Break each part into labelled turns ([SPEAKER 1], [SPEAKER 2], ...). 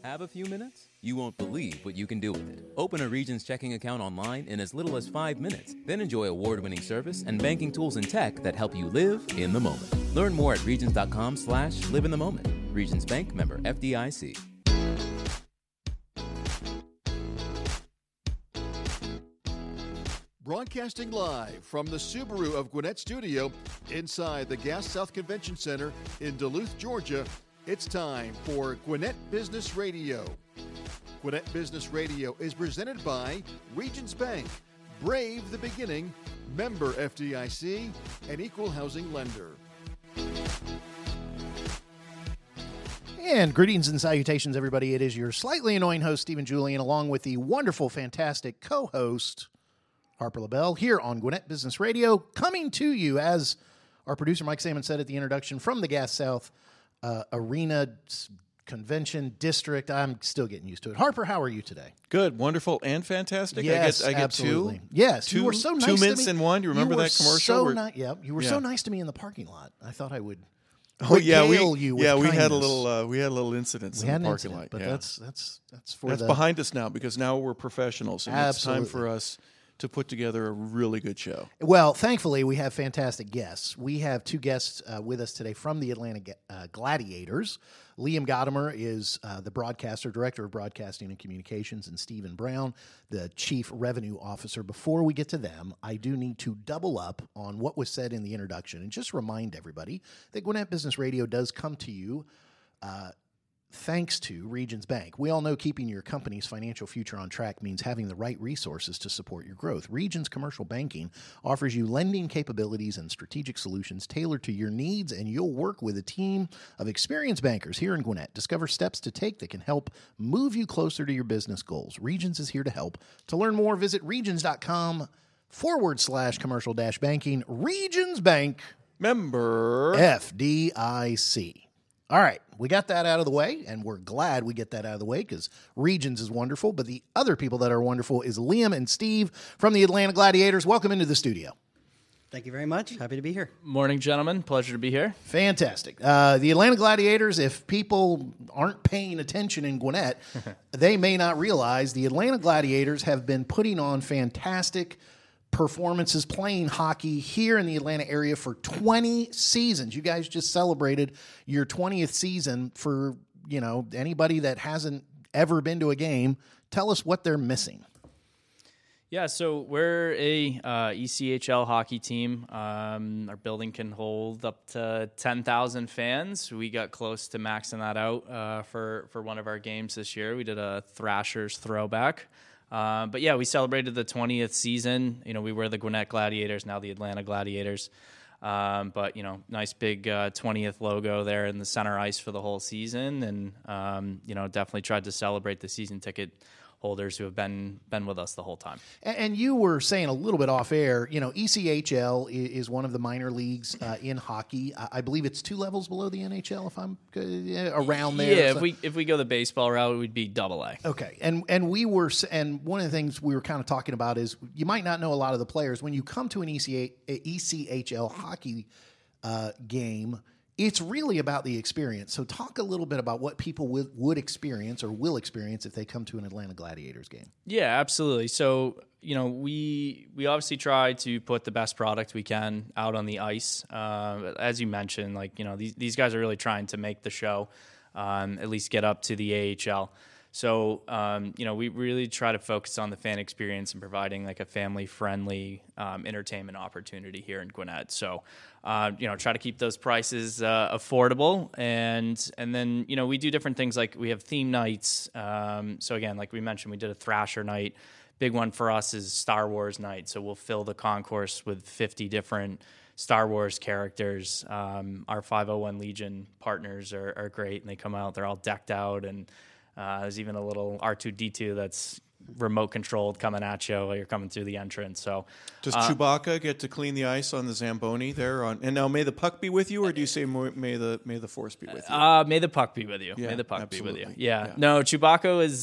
[SPEAKER 1] Have a few minutes? You won't believe what you can do with it. Open a Regions checking account online in as little as 5 minutes. Then enjoy award-winning service and banking tools and tech that help you live in the moment. Learn more at regions.com/live in the moment. Regions Bank, member FDIC.
[SPEAKER 2] Broadcasting live from the Subaru of Gwinnett studio inside the Gas South Convention Center in Duluth, Georgia, it's time for Gwinnett Business Radio. Gwinnett Business Radio is presented by Regions Bank, Brave the Beginning, member FDIC, and equal housing lender.
[SPEAKER 3] And greetings and salutations, everybody. It is your slightly annoying host, Stephen Julian, along with the wonderful, fantastic co-host, Harper LaBelle, here on Gwinnett Business Radio, coming to you, as our producer Mike Salmon said at the introduction, from the Gas South Arena Convention District. I'm still getting used to it. Harper, how are you today?
[SPEAKER 4] Good, wonderful, and fantastic.
[SPEAKER 3] Yes,
[SPEAKER 4] I get
[SPEAKER 3] absolutely.
[SPEAKER 4] two.
[SPEAKER 3] Yes, you were so nice
[SPEAKER 4] 2
[SPEAKER 3] to
[SPEAKER 4] minutes
[SPEAKER 3] me.
[SPEAKER 4] in one. You remember that commercial?
[SPEAKER 3] You were so nice to me in the parking lot. I thought I would.
[SPEAKER 4] We
[SPEAKER 3] you with
[SPEAKER 4] had a
[SPEAKER 3] kindness.
[SPEAKER 4] little incident in the parking lot.
[SPEAKER 3] But
[SPEAKER 4] yeah.
[SPEAKER 3] that's
[SPEAKER 4] behind us now, because now we're professionals, and
[SPEAKER 3] Absolutely.
[SPEAKER 4] it's time for us to put together a really good show.
[SPEAKER 3] Well, thankfully, we have fantastic guests. We have two guests with us today from the Atlanta Gladiators. Liam Godimer is the director of broadcasting and communications, and Stephen Brown, the chief revenue officer. Before we get to them, I do need to double up on what was said in the introduction and just remind everybody that Gwinnett Business Radio does come to you thanks to Regions Bank. We all know keeping your company's financial future on track means having the right resources to support your growth. Regions Commercial Banking offers you lending capabilities and strategic solutions tailored to your needs, and you'll work with a team of experienced bankers here in Gwinnett. Discover steps to take that can help move you closer to your business goals. Regions is here to help. To learn more, visit regions.com/commercial-banking. Regions Bank,
[SPEAKER 4] member
[SPEAKER 3] FDIC. All right, we got that out of the way, and we're glad we get that out of the way because Regions is wonderful, but the other people that are wonderful is Liam and Steve from the Atlanta Gladiators. Welcome into the studio.
[SPEAKER 5] Thank you very much. Happy to be here.
[SPEAKER 6] Morning, gentlemen. Pleasure to be here.
[SPEAKER 3] Fantastic. The Atlanta Gladiators, if people aren't paying attention in Gwinnett, they may not realize the Atlanta Gladiators have been putting on fantastic performances playing hockey here in the Atlanta area for 20 seasons. You guys just celebrated your 20th season. For, anybody that hasn't ever been to a game, tell us what they're missing.
[SPEAKER 6] Yeah, so we're a ECHL hockey team. Our building can hold up to 10,000 fans. We got close to maxing that out for one of our games this year. We did a Thrashers throwback. But yeah, we celebrated the 20th season. We were the Gwinnett Gladiators, now the Atlanta Gladiators. But nice big 20th logo there in the center ice for the whole season. And, definitely tried to celebrate the season ticket holders who have been with us the whole time.
[SPEAKER 3] And you were saying a little bit off air, ECHL is one of the minor leagues in hockey. I believe it's 2 levels below the NHL, if I'm around there.
[SPEAKER 6] Yeah, so. if we go the baseball route, it would be AA.
[SPEAKER 3] Okay, and one of the things we were kind of talking about is you might not know a lot of the players. When you come to an ECHL hockey game, it's really about the experience. So talk a little bit about what people would experience or will experience if they come to an Atlanta Gladiators game.
[SPEAKER 6] Yeah, absolutely. So, we obviously try to put the best product we can out on the ice. As you mentioned, these guys are really trying to make the show, at least get up to the AHL. So, we really try to focus on the fan experience and providing a family-friendly entertainment opportunity here in Gwinnett. So, try to keep those prices affordable. And then, we do different things like we have theme nights. So, again, like we mentioned, we did a Thrasher night. Big one for us is Star Wars night. So we'll fill the concourse with 50 different Star Wars characters. Our 501 Legion partners are great, and they come out. They're all decked out, and there's even a little R2-D2 that's remote controlled coming at you while you're coming through the entrance. So,
[SPEAKER 4] does Chewbacca get to clean the ice on the Zamboni there? And now, may the puck be with you, or do you say may the force be with you?
[SPEAKER 6] May the puck be with you.
[SPEAKER 4] Yeah,
[SPEAKER 6] may the puck
[SPEAKER 4] absolutely.
[SPEAKER 6] be with you. Yeah. No, Chewbacca is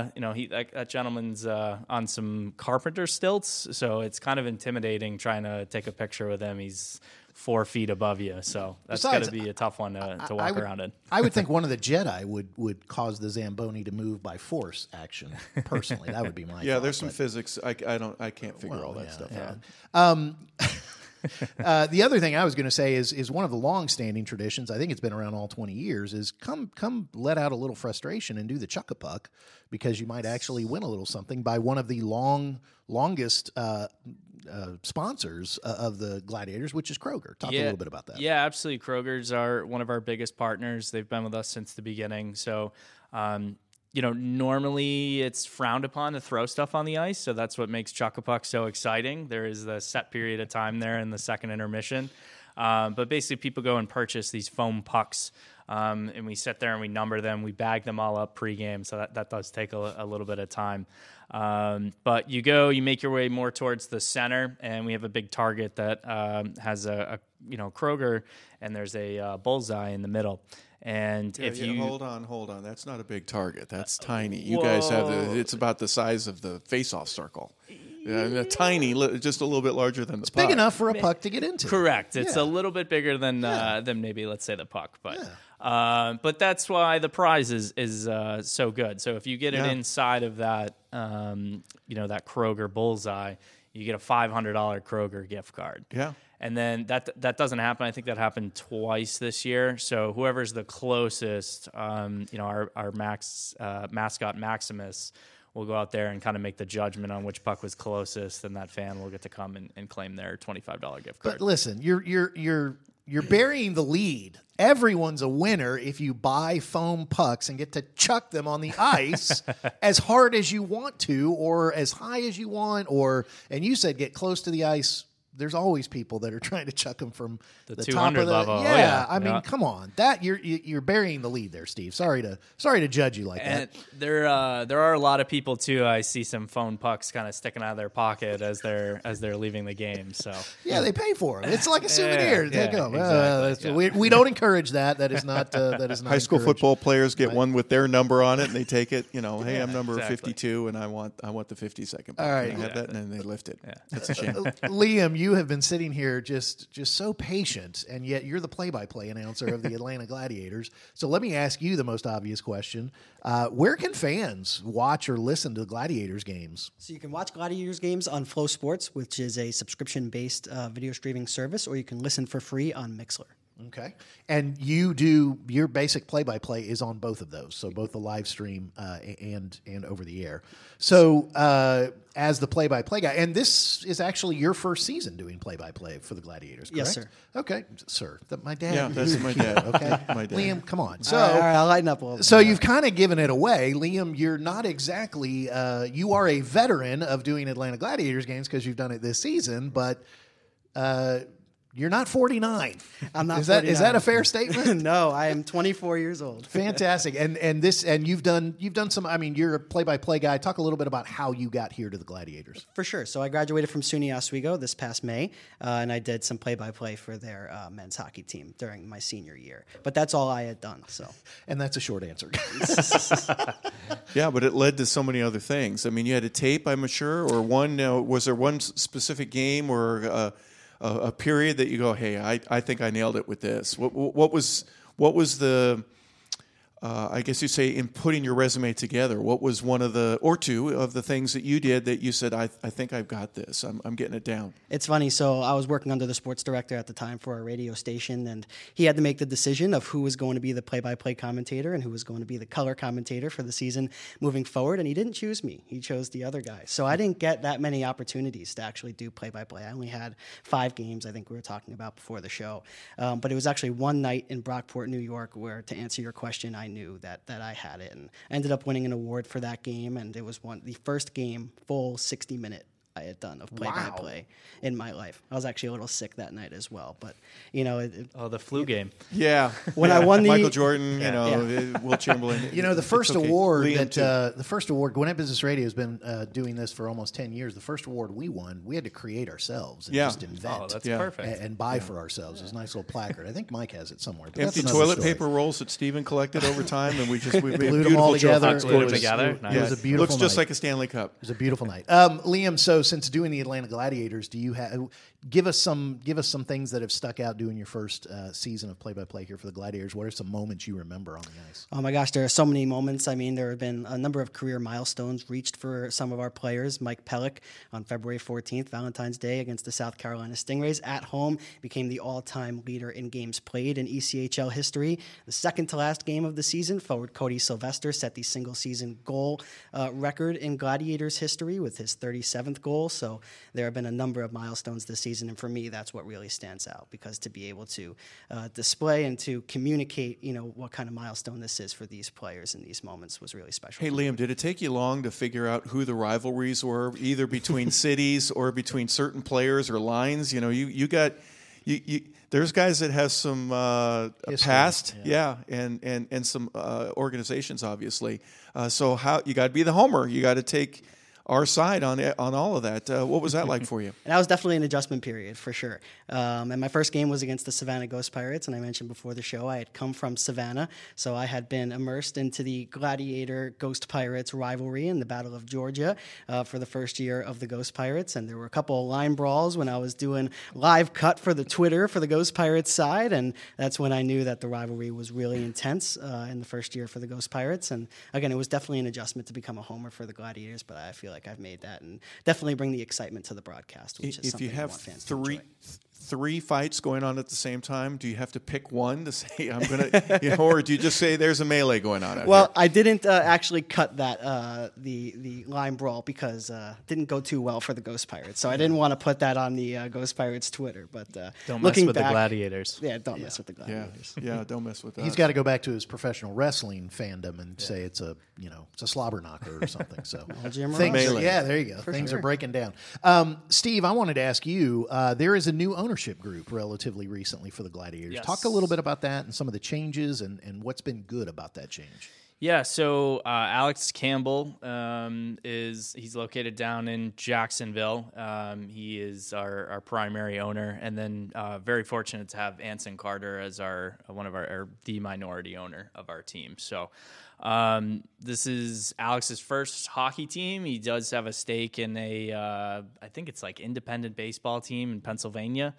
[SPEAKER 6] that gentleman's on some carpenter stilts, so it's kind of intimidating trying to take a picture with him. He's 4 feet above you. So that's got to be a tough one to walk around in.
[SPEAKER 3] I would think one of the Jedi would cause the Zamboni to move by force action. Personally, that would be my thought,
[SPEAKER 4] there's some physics. I can't figure all that stuff out.
[SPEAKER 3] The other thing I was going to say is one of the long-standing traditions. I think it's been around all 20 years. Is come let out a little frustration and do the Chuck-a-Puck, because you might actually win a little something by one of the longest sponsors of the Gladiators, which is Kroger. Talk a little bit about that.
[SPEAKER 6] Yeah, absolutely. Kroger's are one of our biggest partners. They've been with us since the beginning. So, normally it's frowned upon to throw stuff on the ice. So that's what makes Chuck-a-Puck so exciting. There is the set period of time there in the second intermission. But basically people go and purchase these foam pucks, and we sit there and we number them. We bag them all up pregame. So that does take a little bit of time. But you make your way more towards the center, and we have a big target that has a Kroger, and there's a bullseye in the middle. And if you
[SPEAKER 4] hold on, that's not a big target. That's tiny. You guys have it's about the size of the face-off circle. Tiny, just a little bit larger than the puck.
[SPEAKER 3] Big enough for a puck to get into.
[SPEAKER 6] Correct. It's a little bit bigger than maybe, let's say, the puck, but that's why the prize is so good. So if you get it inside of that that Kroger bullseye, you get a $500 Kroger gift card.
[SPEAKER 4] Yeah.
[SPEAKER 6] And then that doesn't happen. I think that happened twice this year. So whoever's the closest, our mascot Maximus will go out there and kind of make the judgment on which puck was closest, and that fan will get to come and claim their $25 gift card.
[SPEAKER 3] But listen, you're burying the lead. Everyone's a winner if you buy foam pucks and get to chuck them on the ice as hard as you want to, or as high as you want, and you said get close to the ice. There's always people that are trying to chuck them from the 200 top of the
[SPEAKER 6] level.
[SPEAKER 3] Yeah, I mean, come on, that you're burying the lead there, Steve. Sorry to judge you like that.
[SPEAKER 6] There are a lot of people too. I see some phone pucks kind of sticking out of their pocket as they're leaving the game. So
[SPEAKER 3] yeah, they pay for them. It's like a souvenir. Take them.
[SPEAKER 6] Exactly.
[SPEAKER 3] We don't encourage that. That is not. That is not.
[SPEAKER 4] High school football players get one with their number on it, and they take it. Hey, I'm number 52, and I want the 52nd.
[SPEAKER 3] All right,
[SPEAKER 4] have that, and then they lift it.
[SPEAKER 6] Yeah.
[SPEAKER 4] That's a shame.
[SPEAKER 3] Liam, you have been sitting here just so patient, and yet you're the play-by-play announcer of the Atlanta Gladiators. So let me ask you the most obvious question. Where can fans watch or listen to the Gladiators games?
[SPEAKER 5] So you can watch Gladiators games on Flow Sports, which is a subscription-based video streaming service, or you can listen for free on Mixlr.
[SPEAKER 3] Okay. And your basic play-by-play is on both of those, so both the live stream and over the air. So as the play-by-play guy, and this is actually your first season doing play-by-play for the Gladiators, correct?
[SPEAKER 5] Yes, sir.
[SPEAKER 3] Okay, sir. My dad.
[SPEAKER 4] Yeah, that's my dad.
[SPEAKER 3] Okay.
[SPEAKER 4] My dad.
[SPEAKER 3] Liam, come on. So,
[SPEAKER 5] all right, I'll lighten up a little bit.
[SPEAKER 3] So you've kind of given it away. Liam, you're not exactly, you are a veteran of doing Atlanta Gladiators games because you've done it this season, but you're not 49.
[SPEAKER 5] I'm not.
[SPEAKER 3] Is that a fair statement?
[SPEAKER 5] No, I am 24 years old.
[SPEAKER 3] Fantastic. And you've done some. I mean, you're a play-by-play guy. Talk a little bit about how you got here to the Gladiators.
[SPEAKER 5] For sure. So I graduated from SUNY Oswego this past May, and I did some play-by-play for their men's hockey team during my senior year. But that's all I had done. So. And
[SPEAKER 3] that's a short answer.
[SPEAKER 4] Yeah, but it led to so many other things. I mean, you had a tape, I'm sure, or one. Was there one specific game or a period that you go, hey, I think I nailed it with this? What was the I guess you say in putting your resume together, what was one of the or two of the things that you did that you said, I think I've got this. I'm getting it down.
[SPEAKER 5] It's funny. So I was working under the sports director at the time for a radio station, and he had to make the decision of who was going to be the play-by-play commentator and who was going to be the color commentator for the season moving forward. And he didn't choose me. He chose the other guy. So I didn't get that many opportunities to actually do play-by-play. I only had 5 games, I think we were talking about before the show. But it was actually one night in Brockport, New York, where, to answer your question, I knew that I had it, and I ended up winning an award for that game, and it was the first game, full 60-minute I had done of play-by-play in my life. I was actually a little sick that night as well, but
[SPEAKER 6] the flu game.
[SPEAKER 4] Yeah,
[SPEAKER 5] when I won the
[SPEAKER 4] Michael Jordan, Will Chamberlain.
[SPEAKER 3] The first award the first award, Gwinnett Business Radio has been doing this for almost 10 years. The first award we won, we had to create ourselves and just invent.
[SPEAKER 6] Oh, that's perfect.
[SPEAKER 3] And buy for ourselves. It's a nice little placard. I think Mike has it somewhere. But
[SPEAKER 4] empty toilet paper rolls that Steven collected over time, and we made
[SPEAKER 3] glued them all together.
[SPEAKER 6] Glued them together.
[SPEAKER 3] It was a beautiful
[SPEAKER 4] Looks just
[SPEAKER 3] night.
[SPEAKER 4] like a Stanley Cup.
[SPEAKER 3] It was a beautiful night. Liam, so since doing the Atlanta Gladiators, do you have give us some things that have stuck out doing your first season of play-by-play here for the Gladiators? What are some moments you remember on the ice?
[SPEAKER 5] Oh my gosh, there are so many moments. I mean, there have been a number of career milestones reached for some of our players. Mike Pellick on February 14th, Valentine's Day, against the South Carolina Stingrays at home, became the all-time leader in games played in ECHL history. The second to last game of the season, forward Cody Sylvester set the single-season goal record in Gladiators history with his 37th goal. So there have been a number of milestones this season, and for me, that's what really stands out, because to be able to display and to communicate, what kind of milestone this is for these players in these moments was really special.
[SPEAKER 4] Hey, Liam, did it take you long to figure out who the rivalries were, either between cities or between certain players or lines? There's guys that have some past, and some organizations, obviously. So how you got to be the homer, you got to take our side on all of that. What was that like for you?
[SPEAKER 5] And that was definitely an adjustment period for sure. And my first game was against the Savannah Ghost Pirates, and I mentioned before the show I had come from Savannah, so I had been immersed into the Gladiator Ghost Pirates rivalry in the Battle of Georgia for the first year of the Ghost Pirates, and there were a couple of line brawls when I was doing live cut for the Twitter for the Ghost Pirates side, and that's when I knew that the rivalry was really intense in the first year for the Ghost Pirates. And again, it was definitely an adjustment to become a homer for the Gladiators, but I feel like I've made that and definitely bring the excitement to the broadcast, which is
[SPEAKER 4] if
[SPEAKER 5] something
[SPEAKER 4] you have
[SPEAKER 5] I want fans to enjoy.
[SPEAKER 4] Three fights going on at the same time, do you have to pick one to say I'm gonna, or do you just say there's a melee going on out
[SPEAKER 5] Well,
[SPEAKER 4] here?
[SPEAKER 5] I didn't actually cut that the line brawl because it didn't go too well for the Ghost Pirates, so I didn't want to put that on the Ghost Pirates Twitter. But
[SPEAKER 6] Don't mess with the Gladiators.
[SPEAKER 5] Yeah, don't mess with the Gladiators.
[SPEAKER 4] Yeah, don't mess with that.
[SPEAKER 3] He's got to go back to his professional wrestling fandom and say it's a slobber knocker or something. So
[SPEAKER 5] Jim
[SPEAKER 3] things
[SPEAKER 5] Ross.
[SPEAKER 3] are, there you go. Things are breaking down. Steve, I wanted to ask you. There is a new ownership group relatively recently for the Gladiators.
[SPEAKER 6] Yes.
[SPEAKER 3] Talk a little bit about that and some of the changes and what's been good about that change.
[SPEAKER 6] Yeah, so Alex Campbell he's located down in Jacksonville. He is our primary owner, and then very fortunate to have Anson Carter as the minority owner of our team. So this is Alex's first hockey team. He does have a stake in I think it's like independent baseball team in Pennsylvania.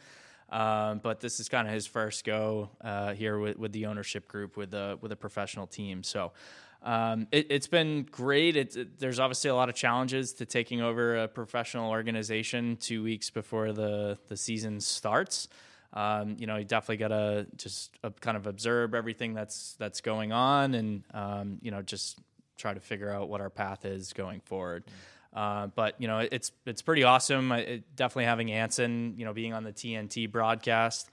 [SPEAKER 6] But this is kind of his first go here with the ownership group with a professional team. So it's been great. There's obviously a lot of challenges to taking over a professional organization 2 weeks before the season starts. You definitely got to just kind of observe everything that's going on and just try to figure out what our path is going forward. But it's pretty awesome. Definitely having Anson, being on the TNT broadcast.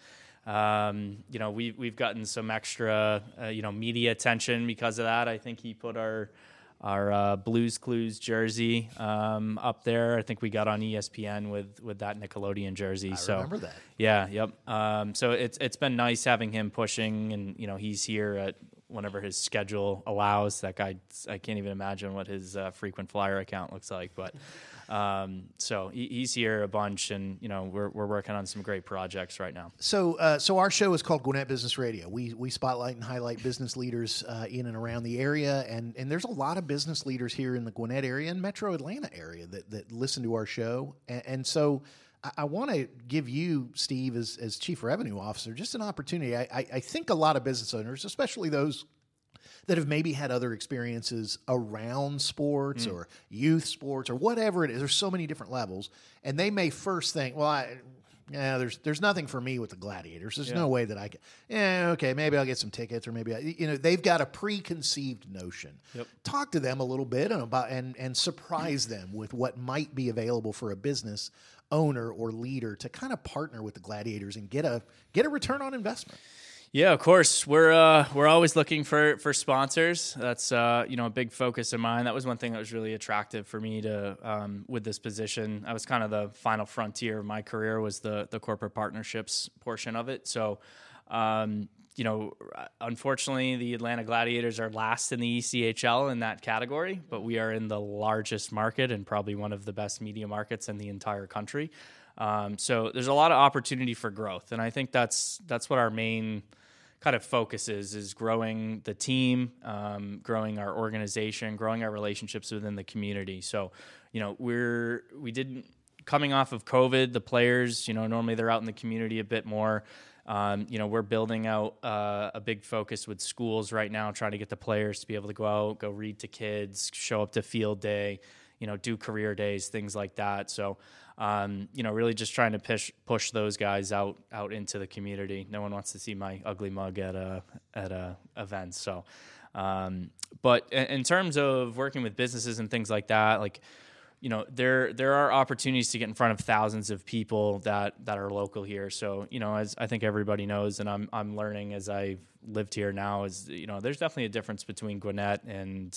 [SPEAKER 6] We've gotten some extra, media attention because of that. I think he put our Blues Clues jersey up there. I think we got on ESPN with that Nickelodeon jersey.
[SPEAKER 3] I remember that.
[SPEAKER 6] Yeah, yep. So it's been nice having him pushing, and he's here at whenever his schedule allows. That guy, I can't even imagine what his frequent flyer account looks like, but so he's here a bunch, and we're working on some great projects right now.
[SPEAKER 3] So our show is called Gwinnett Business Radio. We spotlight and highlight business leaders in and around the area, and there's a lot of business leaders here in the Gwinnett area and Metro Atlanta area that listen to our show, and so I want to give you, Steve, as Chief Revenue Officer, just an opportunity. I think a lot of business owners, especially those that have maybe had other experiences around sports or youth sports or whatever it is, there's so many different levels, and they may first think, well, there's nothing for me with the Gladiators. There's no way that I can. Okay, maybe I'll get some tickets, or maybe they've got a preconceived notion.
[SPEAKER 6] Yep. Talk
[SPEAKER 3] to them a little bit and surprise them with what might be available for a business owner or leader to kind of partner with the Gladiators and get a return on investment.
[SPEAKER 6] Yeah, of course. We're always looking for sponsors. That's a big focus of mine. That was one thing that was really attractive for me to with this position. I was kind of the final frontier of my career was the corporate partnerships portion of it. So, unfortunately, the Atlanta Gladiators are last in the ECHL in that category, but we are in the largest market and probably one of the best media markets in the entire country. So there's a lot of opportunity for growth, and I think that's what our main kind of focus is growing the team, growing our organization, growing our relationships within the community. So, we didn't coming off of COVID, the players, normally they're out in the community a bit more. We're building out a big focus with schools right now, trying to get the players to be able to go out, go read to kids, show up to field day, do career days, things like that. So, really just trying to push those guys out into the community. No one wants to see my ugly mug at a event. So, but in terms of working with businesses and things like that, like, there are opportunities to get in front of thousands of people that are local here. So, as I think everybody knows, and I'm learning as I've lived here now, is, there's definitely a difference between Gwinnett and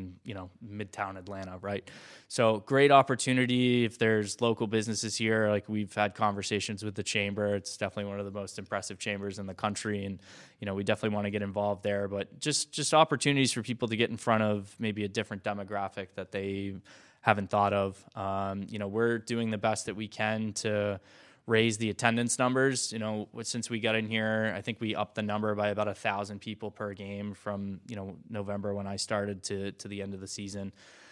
[SPEAKER 6] Midtown Atlanta, right? So great opportunity if there's local businesses here. Like, we've had conversations with the chamber. It's definitely one of the most impressive chambers in the country. And, we definitely want to get involved there, but just opportunities for people to get in front of maybe a different demographic that they haven't thought of. We're doing the best that we can to raise the attendance numbers. Since we got in here, I think we upped the number by about 1,000 people per game from, November when I started to the end of the season.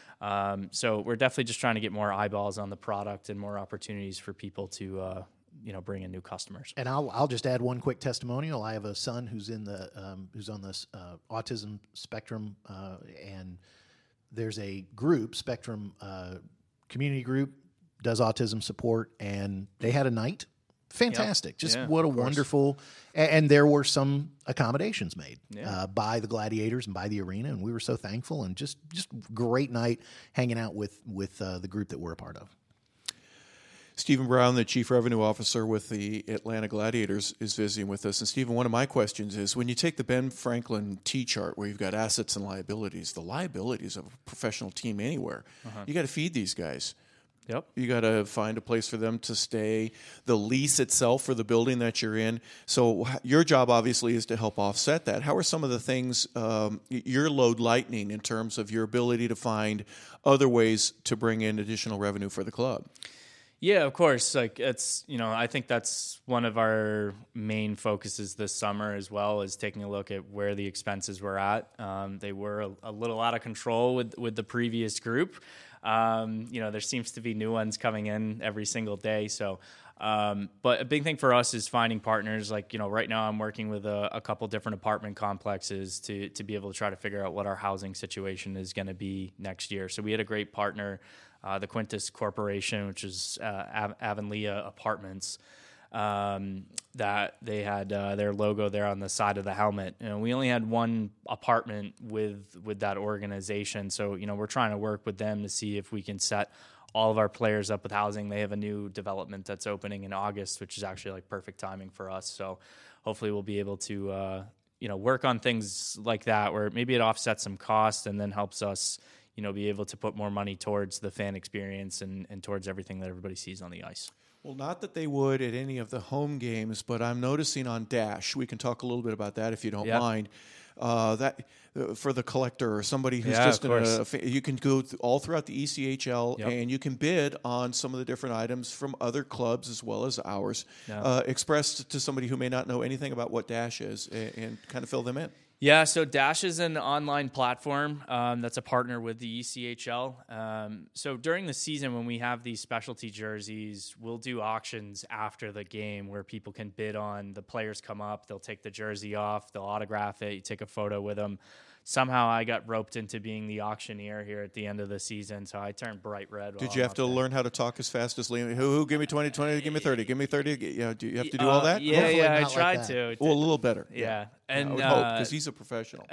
[SPEAKER 6] So we're definitely just trying to get more eyeballs on the product and more opportunities for people to, bring in new customers.
[SPEAKER 3] And I'll just add one quick testimonial. I have a son who's on this autism spectrum, and there's a group, Spectrum community group, does autism support, and they had a night. Fantastic.
[SPEAKER 6] Yep.
[SPEAKER 3] Just
[SPEAKER 6] Yeah,
[SPEAKER 3] what a wonderful, and there were some accommodations made by the Gladiators and by the arena, and we were so thankful, and just great night hanging out with the group that we're a part of.
[SPEAKER 4] Stephen Brown, the Chief Revenue Officer with the Atlanta Gladiators, is visiting with us. And Stephen, one of my questions is, when you take the Ben Franklin T-chart where you've got assets and liabilities, the liabilities of a professional team anywhere, you got to feed these guys.
[SPEAKER 6] Yep.
[SPEAKER 4] You got to find a place for them to stay, the lease itself for the building that you're in. So your job, obviously, is to help offset that. How are some of the things you're load lightening in terms of your ability to find other ways to bring in additional revenue for the club?
[SPEAKER 6] Yeah, of course. Like, it's, I think that's one of our main focuses this summer as well, is taking a look at where the expenses were at. They were a little out of control with the previous group. There seems to be new ones coming in every single day. So, but a big thing for us is finding partners. Like, right now I'm working with a couple different apartment complexes to be able to try to figure out what our housing situation is going to be next year. So we had a great partner, the Quintus Corporation, which is Avonlea Apartments, that they had their logo there on the side of the helmet. We only had one apartment with that organization. So, we're trying to work with them to see if we can set all of our players up with housing. They have a new development that's opening in August, which is actually like perfect timing for us. So hopefully we'll be able to, work on things like that, where maybe it offsets some cost and then helps us, be able to put more money towards the fan experience and towards everything that everybody sees on the ice.
[SPEAKER 4] Well, not that they would at any of the home games, but I'm noticing on Dash, we can talk a little bit about that if you don't mind, that for the collector or somebody who's just you can go all throughout the ECHL and you can bid on some of the different items from other clubs as well as ours, expressed to somebody who may not know anything about what Dash is, and kind of fill them in.
[SPEAKER 6] Yeah, so Dash is an online platform that's a partner with the ECHL. So during the season, when we have these specialty jerseys, we'll do auctions after the game where people can bid on the players. Come up, they'll take the jersey off, they'll autograph it, you take a photo with them. Somehow I got roped into being the auctioneer here at the end of the season, so I turned bright red.
[SPEAKER 4] Did you have to learn how to talk as fast as Liam? Who give me 20, 20, give me 30, give me 30? Do you have to do all that?
[SPEAKER 6] Yeah, I tried to.
[SPEAKER 4] Well, a little better.
[SPEAKER 6] Yeah.
[SPEAKER 4] And I would hope, because he's a professional.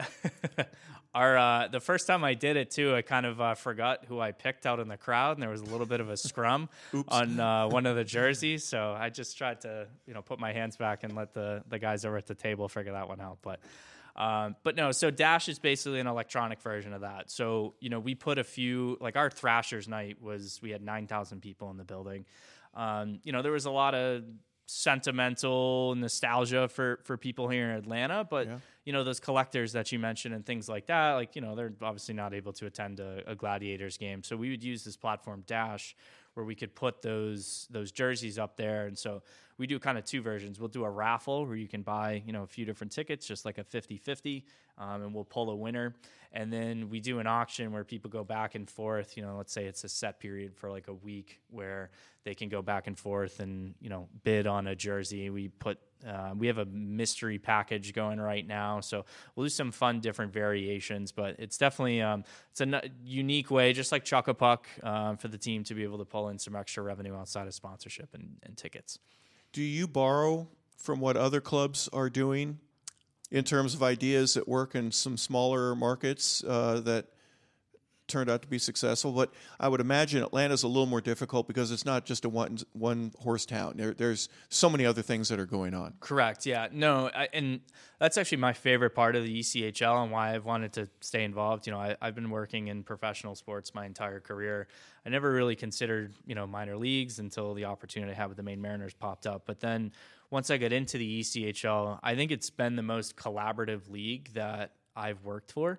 [SPEAKER 6] The first time I did it too, I kind of forgot who I picked out in the crowd, and there was a little bit of a scrum on one of the jerseys. So I just tried to, put my hands back and let the guys over at the table figure that one out. But no, so Dash is basically an electronic version of that. So, we put a few, like our Thrashers night we had 9,000 people in the building. There was a lot of sentimental nostalgia for people here in Atlanta, but those collectors that you mentioned and things like that, like, they're obviously not able to attend a Gladiators game. So we would use this platform Dash where we could put those jerseys up there. And so we do kind of two versions. We'll do a raffle where you can buy, a few different tickets, just like a 50-50, and we'll pull a winner. And then we do an auction where people go back and forth. Let's say it's a set period for like a week where they can go back and forth and, bid on a jersey. We have a mystery package going right now. So we'll do some fun, different variations, but it's definitely, it's a unique way, just like Chuck-a-Puck, for the team to be able to pull in some extra revenue outside of sponsorship and tickets.
[SPEAKER 4] Do you borrow from what other clubs are doing in terms of ideas that work in some smaller markets that turned out to be successful? But I would imagine Atlanta's a little more difficult because it's not just a one horse town. There's so many other things that are going on.
[SPEAKER 6] Correct. Yeah. No. And that's actually my favorite part of the ECHL and why I've wanted to stay involved. I've been working in professional sports my entire career. I never really considered, minor leagues until the opportunity I had with the Maine Mariners popped up. But then once I got into the ECHL, I think it's been the most collaborative league that I've worked for.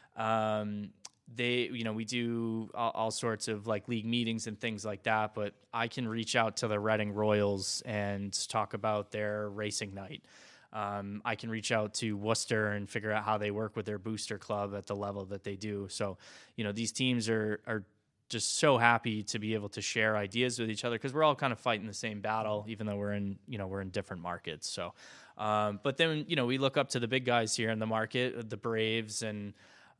[SPEAKER 6] We do all sorts of like league meetings and things like that, but I can reach out to the Reading Royals and talk about their racing night. I can reach out to Worcester and figure out how they work with their booster club at the level that they do. So, these teams are just so happy to be able to share ideas with each other because we're all kind of fighting the same battle, even though we're in different markets. So, but then, we look up to the big guys here in the market, the Braves and,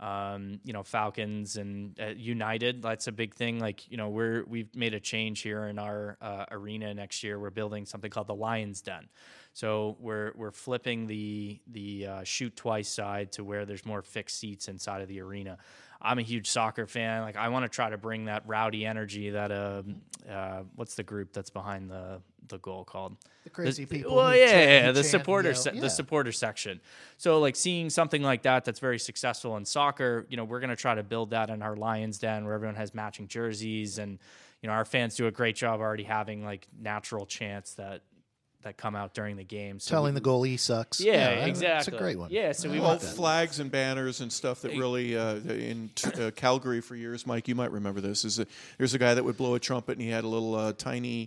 [SPEAKER 6] Falcons and United. That's a big thing. Like, we've made a change here in our arena next year. We're building something called the Lions Den. So we're flipping the shoot twice side to where there's more fixed seats inside of the arena. I'm a huge soccer fan. Like, I want to try to bring that rowdy energy that what's the group that's behind the goal called?
[SPEAKER 3] The crazy people.
[SPEAKER 6] Well, the supporter
[SPEAKER 3] the
[SPEAKER 6] supporter section. So like seeing something like that's very successful in soccer, we're going to try to build that in our Lions Den where everyone has matching jerseys and our fans do a great job already having like natural chants that come out during the game. So
[SPEAKER 3] telling the goalie sucks.
[SPEAKER 6] Yeah, exactly.
[SPEAKER 3] It's a great one.
[SPEAKER 6] Yeah, so we
[SPEAKER 4] want
[SPEAKER 6] want
[SPEAKER 4] flags and banners and stuff that really in Calgary for years, Mike, you might remember this. There's a guy that would blow a trumpet and he had a little tiny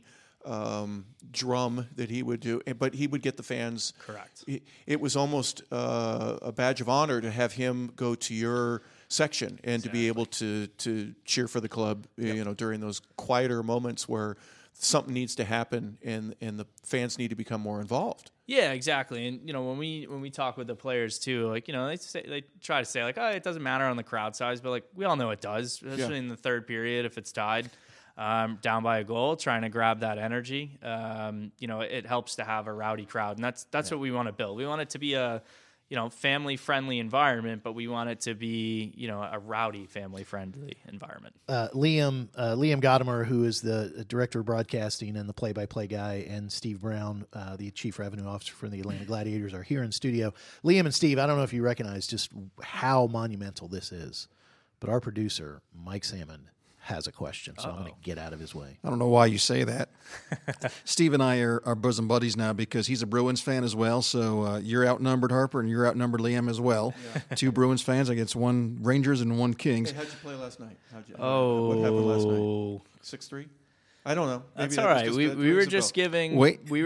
[SPEAKER 4] drum that he would do, but he would get the fans.
[SPEAKER 6] Correct.
[SPEAKER 4] It was almost a badge of honor to have him go to your section and to be able to cheer for the club, during those quieter moments where something needs to happen and the fans need to become more involved.
[SPEAKER 6] Yeah, exactly. And when we talk with the players too, like they try to say like, oh, it doesn't matter on the crowd size, but like we all know it does, especially in the third period if it's tied down by a goal, trying to grab that energy. It helps to have a rowdy crowd, and that's what we want to build. We want it to be a family-friendly environment, but we want it to be, a rowdy, family-friendly environment.
[SPEAKER 3] Liam Godimer, who is the director of broadcasting and the play-by-play guy, and Steve Brown, the chief revenue officer for the Atlanta Gladiators, are here in studio. Liam and Steve, I don't know if you recognize just how monumental this is, but our producer, Mike Salmon, has a question, so I'm going to get out of his way.
[SPEAKER 7] I don't know why you say that. Steve and I are bosom buddies now because he's a Bruins fan as well, so you're outnumbered, Harper, and you're outnumbered, Liam, as well. Yeah. Two Bruins fans against one Rangers and one Kings.
[SPEAKER 4] Hey, how'd you play last night?
[SPEAKER 6] What
[SPEAKER 4] happened last night? 6-3? I don't know.
[SPEAKER 6] Maybe that's all right. We were just giving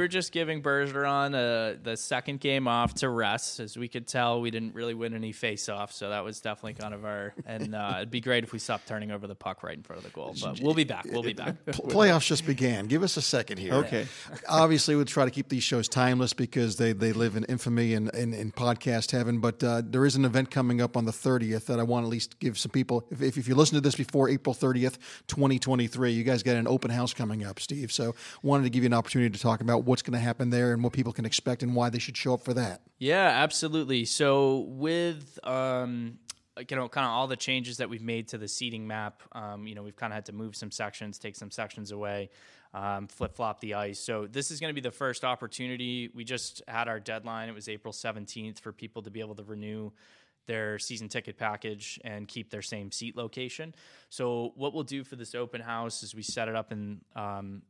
[SPEAKER 6] Bergeron the second game off to rest. As we could tell, we didn't really win any face-offs, so that was definitely kind of our. And it'd be great if we stopped turning over the puck right in front of the goal. But we'll be back.
[SPEAKER 7] Playoffs just began. Give us a second here.
[SPEAKER 4] Okay.
[SPEAKER 7] Obviously, we'll try to keep these shows timeless because they live in infamy and in podcast heaven. But there is an event coming up on the 30th that I want to at least give some people. If you listen to this before April 30th, 2023, you guys got an open house coming up, Steve. So wanted to give you an opportunity to talk about what's going to happen there and what people can expect and why they should show up for that.
[SPEAKER 6] Yeah, absolutely. So with kind of all the changes that we've made to the seating map, we've kind of had to move some sections, take some sections away, flip-flop the ice. So this is going to be the first opportunity. We just had our deadline. It was April 17th for people to be able to renew their season ticket package and keep their same seat location. So what we'll do for this open house is we set it up in it's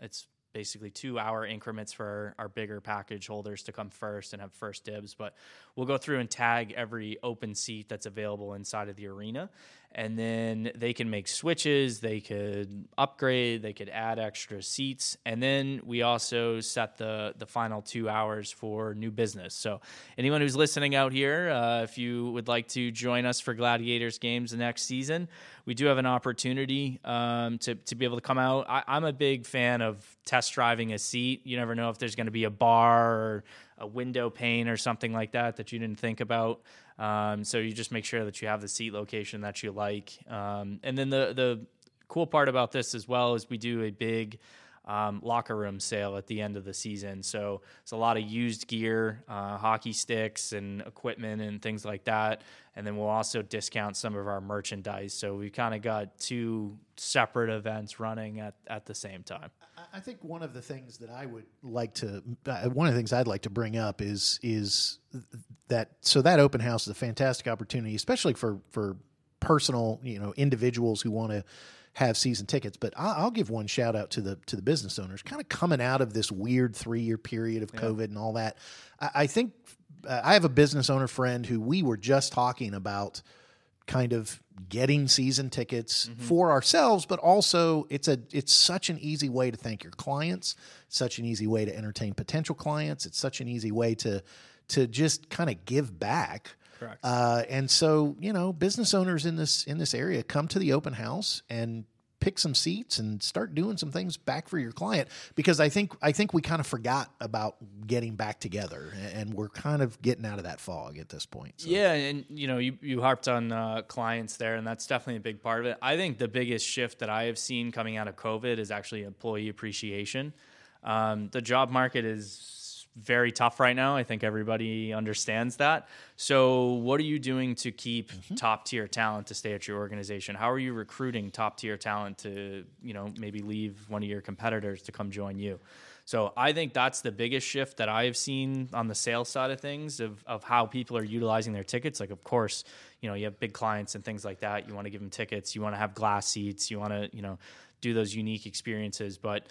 [SPEAKER 6] basically 2-hour increments for our bigger package holders to come first and have first dibs. But we'll go through and tag every open seat that's available inside of the arena. And then they can make switches, they could upgrade, they could add extra seats. And then we also set the final 2 hours for new business. So anyone who's listening out here, if you would like to join us for Gladiators games the next season, we do have an opportunity to be able to come out. I'm a big fan of test driving a seat. You never know if there's going to be a bar or a window pane or something like that you didn't think about. So you just make sure that you have the seat location that you like. And then the cool part about this as well is we do a big locker room sale at the end of the season. So it's a lot of used gear, hockey sticks and equipment and things like that. And then we'll also discount some of our merchandise. So we kind of got two separate events running at the same time.
[SPEAKER 3] I think one of the things that I would like to, one of the things I'd like to bring up is that, so that open house is a fantastic opportunity, especially for personal, individuals who want to have season tickets. But I'll give one shout out to the business owners, kind of coming out of this weird 3-year period of COVID and all that. I think I have a business owner friend who we were just talking about kind of getting season tickets for ourselves, but also it's such an easy way to thank your clients, such an easy way to entertain potential clients. It's such an easy way to just kind of give back.
[SPEAKER 6] Correct.
[SPEAKER 3] And so, business owners in this area, come to the open house and pick some seats and start doing some things back for your client, because I think we kind of forgot about getting back together, and we're kind of getting out of that fog at this point. So.
[SPEAKER 6] Yeah, and you harped on clients there, and that's definitely a big part of it. I think the biggest shift that I have seen coming out of COVID is actually employee appreciation. The job market is very tough right now. I think everybody understands that. So what are you doing to keep top tier talent to stay at your organization? How are you recruiting top tier talent to, maybe leave one of your competitors to come join you? So I think that's the biggest shift that I have seen on the sales side of things, of how people are utilizing their tickets. Like, of course, you have big clients and things like that. You want to give them tickets. You want to have glass seats. You want to, do those unique experiences. But,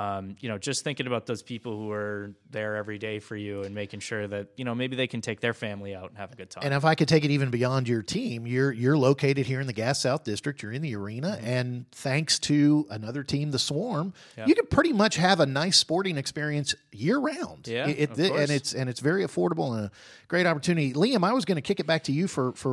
[SPEAKER 6] just thinking about those people who are there every day for you and making sure that, maybe they can take their family out and have a good time.
[SPEAKER 3] And if I could take it even beyond your team, you're located here in the Gas South District. You're in the arena. And thanks to another team, the Swarm, you can pretty much have a nice sporting experience year round.
[SPEAKER 6] Yeah,
[SPEAKER 3] of course. And it's very affordable and a great opportunity. Liam, I was going to kick it back to you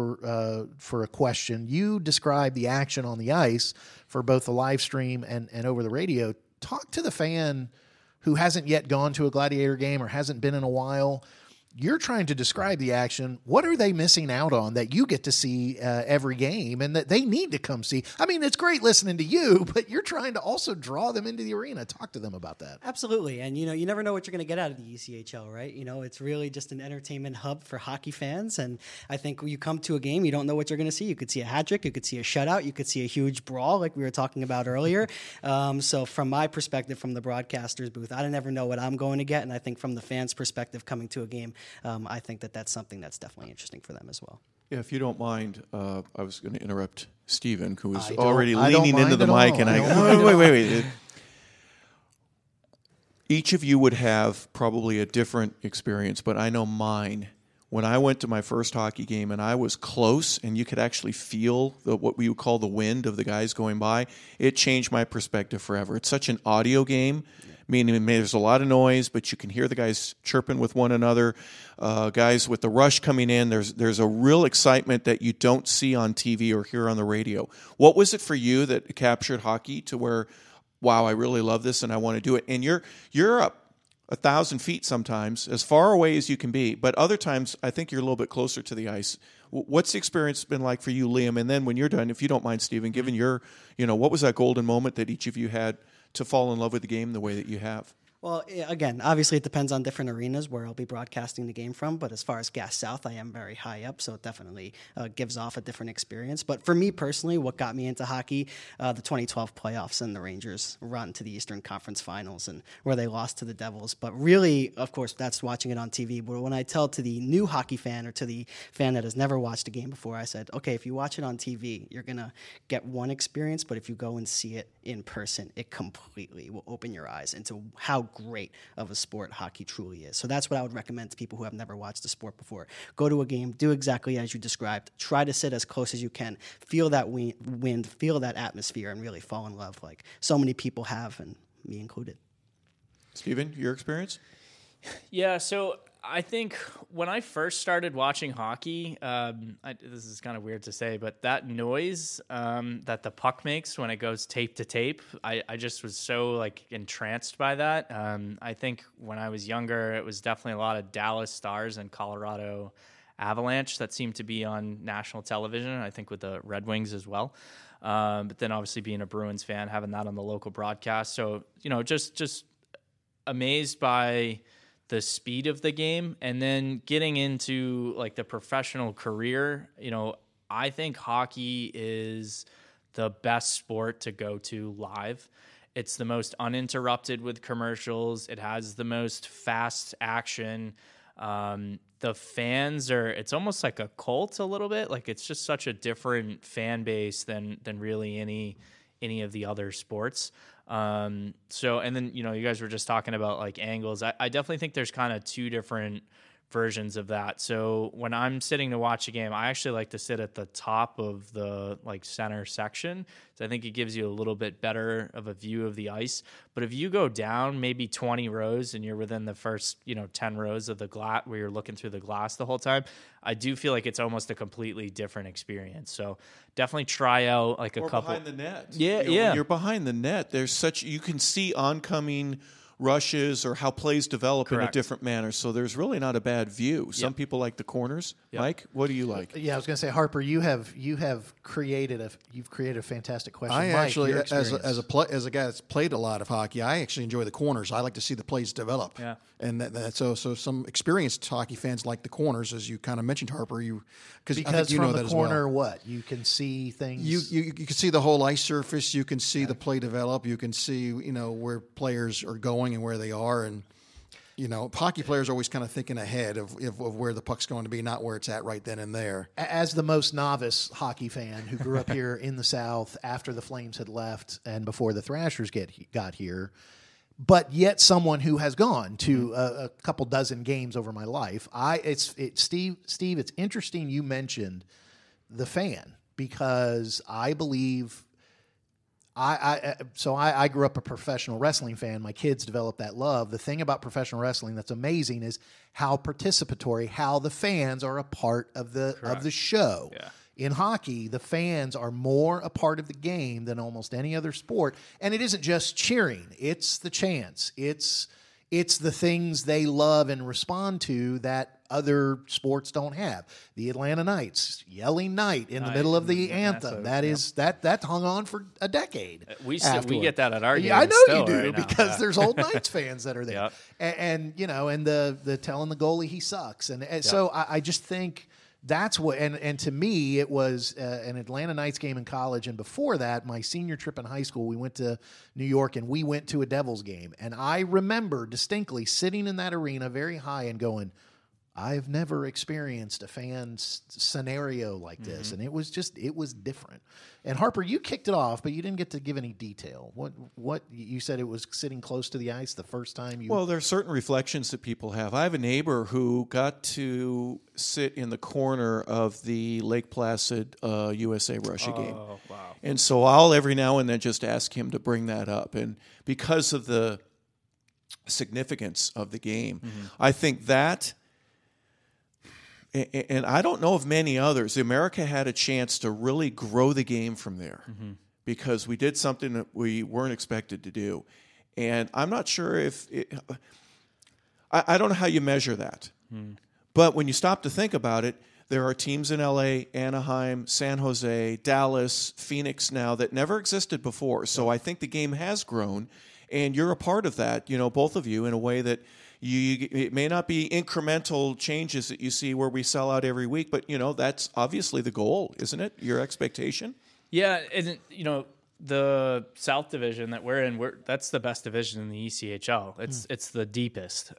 [SPEAKER 3] for a question. You described the action on the ice for both the live stream and over the radio. Talk to the fan who hasn't yet gone to a Gladiator game or hasn't been in a while. You're trying to describe the action. What are they missing out on that you get to see every game and that they need to come see? I mean, it's great listening to you, but you're trying to also draw them into the arena. Talk to them about that.
[SPEAKER 5] Absolutely. And, you never know what you're going to get out of the ECHL, right? It's really just an entertainment hub for hockey fans. And I think when you come to a game, you don't know what you're going to see. You could see a hat trick. You could see a shutout. You could see a huge brawl like we were talking about earlier. So from my perspective, from the broadcaster's booth, I never know what I'm going to get. And I think from the fans' perspective coming to a game, I think that's something that's definitely interesting for them as well.
[SPEAKER 4] Yeah, if you don't mind, I was going to interrupt Steven, who was already leaning into the mic, and wait. Each of you would have probably a different experience, but I know mine. When I went to my first hockey game and I was close and you could actually feel what we would call the wind of the guys going by, it changed my perspective forever. It's such an audio game. Meaning there's a lot of noise, but you can hear the guys chirping with one another. Guys with the rush coming in, there's a real excitement that you don't see on TV or hear on the radio. What was it for you that captured hockey to where, wow, I really love this and I want to do it? And you're up 1,000 feet sometimes, as far away as you can be, but other times I think you're a little bit closer to the ice. What's the experience been like for you, Liam? And then when you're done, if you don't mind, Steven, given your, what was that golden moment that each of you had to fall in love with the game the way that you have?
[SPEAKER 5] Well, again, obviously it depends on different arenas where I'll be broadcasting the game from, but as far as Gas South, I am very high up, so it definitely gives off a different experience. But for me personally, what got me into hockey, the 2012 playoffs and the Rangers run to the Eastern Conference Finals, and where they lost to the Devils. But really, of course, that's watching it on TV. But when I tell to the new hockey fan or to the fan that has never watched a game before, I said, okay, if you watch it on TV, you're going to get one experience, but if you go and see it in person, it completely will open your eyes into how great of a sport hockey truly is. So that's what I would recommend to people who have never watched the sport before. Go to a game, do exactly as you described. Try to sit as close as you can. Feel that wind, feel that atmosphere, and really fall in love like so many people have, and me included.
[SPEAKER 4] Steven, your experience?
[SPEAKER 6] Yeah, so I think when I first started watching hockey, this is kind of weird to say, but that noise that the puck makes when it goes tape to tape, I just was so like entranced by that. I think when I was younger, it was definitely a lot of Dallas Stars and Colorado Avalanche that seemed to be on national television, I think with the Red Wings as well. But then obviously being a Bruins fan, having that on the local broadcast. So, just amazed by the speed of the game, and then getting into like the professional career. I think hockey is the best sport to go to live. It's the most uninterrupted with commercials. It has the most fast action. The fans it's almost like a cult a little bit. Like it's just such a different fan base than really any of the other sports. And then, you guys were just talking about like angles. I definitely think there's kind of two different versions of that. So when I'm sitting to watch a game, I actually like to sit at the top of the like center section. So I think it gives you a little bit better of a view of the ice. But if you go down maybe 20 rows and you're within the first, 10 rows of the glass where you're looking through the glass the whole time, I do feel like it's almost a completely different experience. So definitely try out like a couple
[SPEAKER 4] behind the net.
[SPEAKER 6] Yeah,
[SPEAKER 4] When you're behind the net, you can see oncoming rushes or how plays develop
[SPEAKER 6] Correct.
[SPEAKER 4] in a different manner. So there's really not a bad view. Some people like the corners.
[SPEAKER 6] Yep.
[SPEAKER 4] Mike, what do you like?
[SPEAKER 3] Yeah, I was going to say, Harper, you've created a fantastic question.
[SPEAKER 7] I
[SPEAKER 3] Mike,
[SPEAKER 7] actually,
[SPEAKER 3] your
[SPEAKER 7] as
[SPEAKER 3] experience.
[SPEAKER 7] a guy that's played a lot of hockey, I actually enjoy the corners. I like to see the plays develop.
[SPEAKER 6] Yeah.
[SPEAKER 7] And so some experienced hockey fans like the corners, as you kind of mentioned, Harper.
[SPEAKER 3] Because
[SPEAKER 7] I think you
[SPEAKER 3] from
[SPEAKER 7] know
[SPEAKER 3] the
[SPEAKER 7] that
[SPEAKER 3] corner,
[SPEAKER 7] as well.
[SPEAKER 3] what you can see things.
[SPEAKER 7] You can see the whole ice surface. You can see the play develop. You can see where players are going and where they are. And hockey players are always kind of thinking ahead of where the puck's going to be, not where it's at right then and there.
[SPEAKER 3] As the most novice hockey fan who grew up here in the South after the Flames had left and before the Thrashers got here, but yet someone who has gone to a couple dozen games over my life, Steve, it's interesting you mentioned the fan, because I believe I grew up a professional wrestling fan. My kids developed that love. The thing about professional wrestling that's amazing is how participatory, how the fans are a part of the show.
[SPEAKER 6] Yeah.
[SPEAKER 3] In hockey, the fans are more a part of the game than almost any other sport. And it isn't just cheering. It's the chants. It's the things they love and respond to that other sports don't have. The Atlanta Knights, yelling night in the middle of the anthem. That hung on for a decade.
[SPEAKER 6] We get that at our games.
[SPEAKER 3] Yeah, I know
[SPEAKER 6] still
[SPEAKER 3] you do,
[SPEAKER 6] right now.
[SPEAKER 3] because there's old Knights fans that are there.
[SPEAKER 6] Yep.
[SPEAKER 3] And the telling the goalie he sucks. And so I just think that's what, and to me, it was an Atlanta Knights game in college. And before that, my senior trip in high school, we went to New York and we went to a Devils game. And I remember distinctly sitting in that arena very high and going, I've never experienced a fan scenario like this. And it was different. And Harper, you kicked it off, but you didn't get to give any detail. What you said, it was sitting close to the ice the first time you...
[SPEAKER 4] Well, there are certain reflections that people have. I have a neighbor who got to sit in the corner of the Lake Placid USA-Russia game.
[SPEAKER 6] Oh, wow.
[SPEAKER 4] And so I'll every now and then just ask him to bring that up. And because of the significance of the game, I think that... And I don't know of many others. America had a chance to really grow the game from there because we did something that we weren't expected to do. And I'm not sure I don't know how you measure that. But when you stop to think about it, There are teams in LA, Anaheim, San Jose, Dallas, Phoenix now that never existed before. So I think the game has grown, and you're a part of that, both of you, in a way that it may not be incremental changes that you see where we sell out every week, but, that's obviously the goal, isn't it? Your expectation?
[SPEAKER 6] Yeah, and, the South Division that we're in, that's the best division in the ECHL. It's the deepest.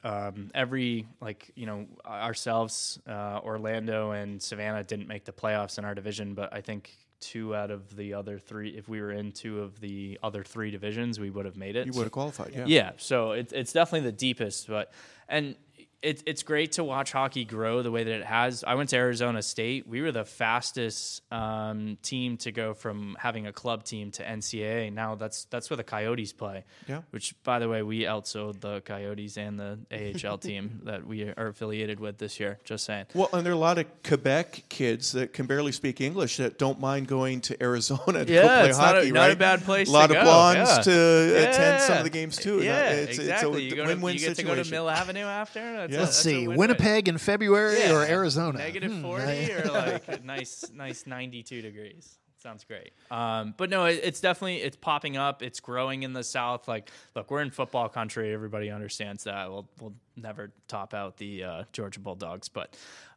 [SPEAKER 6] Ourselves, Orlando and Savannah didn't make the playoffs in our division, but I think 2 out of the other 3, if we were in 2 of the other 3 divisions, we would have made it.
[SPEAKER 4] You would have qualified, yeah.
[SPEAKER 6] Yeah, so it's definitely the deepest, and it's great to watch hockey grow the way that it has. I went to Arizona State. We were the fastest team to go from having a club team to NCAA. Now that's where the Coyotes play.
[SPEAKER 4] Yeah.
[SPEAKER 6] Which, by the way, we outsold the Coyotes and the AHL team that we are affiliated with this year. Just saying.
[SPEAKER 4] Well, and there are a lot of Quebec kids that can barely speak English that don't mind going to Arizona to go play hockey.
[SPEAKER 6] Not a bad place to go.
[SPEAKER 4] A lot of blondes to attend some of the games too.
[SPEAKER 6] Yeah,
[SPEAKER 4] It's
[SPEAKER 6] exactly.
[SPEAKER 4] a win-win
[SPEAKER 6] you get
[SPEAKER 4] situation.
[SPEAKER 6] to go to Mill Avenue after.
[SPEAKER 3] Let's see, Winnipeg in February or Arizona?
[SPEAKER 6] Negative 40 or like nice 92 degrees. Sounds great. But no, it's definitely popping up. It's growing in the South. Like, look, we're in football country. Everybody understands that. We'll never top out the Georgia Bulldogs, but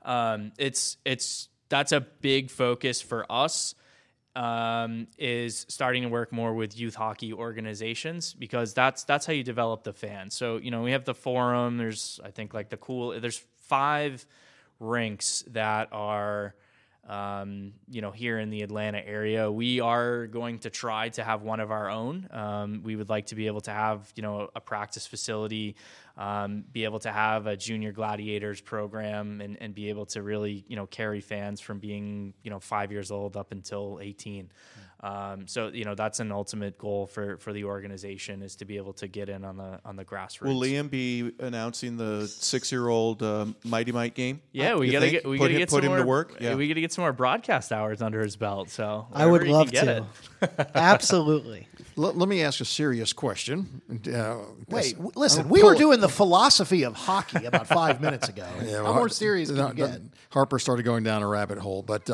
[SPEAKER 6] that's a big focus for us. Is starting to work more with youth hockey organizations, because that's how you develop the fans. So, we have the Forum. There's, I think, there's 5 rinks that are, here in the Atlanta area. We are going to try to have one of our own. We would like to be able to have, a practice facility, be able to have a junior gladiators program and be able to really, carry fans from being, 5 years old up until 18. So, that's an ultimate goal for the organization, is to be able to get in on the grassroots.
[SPEAKER 4] Will Liam be announcing the 6-year-old Mighty Mite game?
[SPEAKER 6] Yeah, we gotta get
[SPEAKER 4] put him to work. Yeah.
[SPEAKER 6] We gotta get some more broadcast hours under his belt. So
[SPEAKER 5] I would love to. Absolutely.
[SPEAKER 7] Let me ask a serious question.
[SPEAKER 3] Wait, listen. We were doing the philosophy of hockey about 5 minutes ago. How more serious can you get?
[SPEAKER 7] Harper started going down a rabbit hole. But